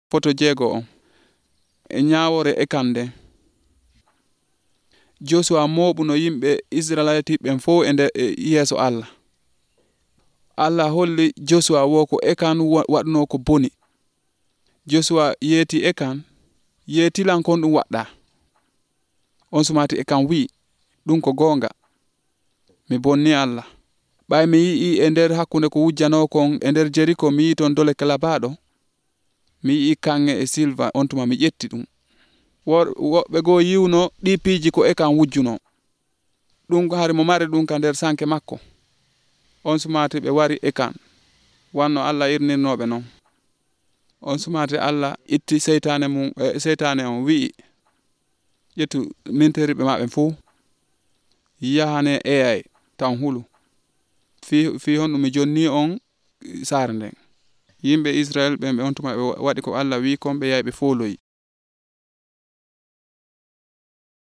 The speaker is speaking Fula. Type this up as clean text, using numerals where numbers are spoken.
poto 6 e ñaawore ekande Josua mooɓuno yimɓe israelitiɓe ɓen fof yeeso Allah holli Josua wo ko ekan waɗno ko boni. Josua yeeti ekan yeetilan kon ɗum waɗɗa on sumati ekan wi ɗum ko gonga mi bonni Allah ɓay mi yi'i e nder hakkunde ko wujjano kon e nder Jeriko mi yi'i ton dole kelabaɗo mi yi'i kange e silva on tuma mi ƴetti ɗum woɓɓe go yiwno ɗi piiji ko ekan wujjuno ɗum hari mo mari ɗum ka nder sanke makko on sumati ɓe wari ekan wanno Allah irnirnoɓe non on sumati Allah itti seytane on wi'i ƴettu minteriɓe maɓe fuu yahane eyay tan hulu fi honɗum mi jonni on saare nden yimɓe Israel ɓen ɓe on tuma ɓe waɗi ko Allah wi kon ɓe yahi ɓe foloyi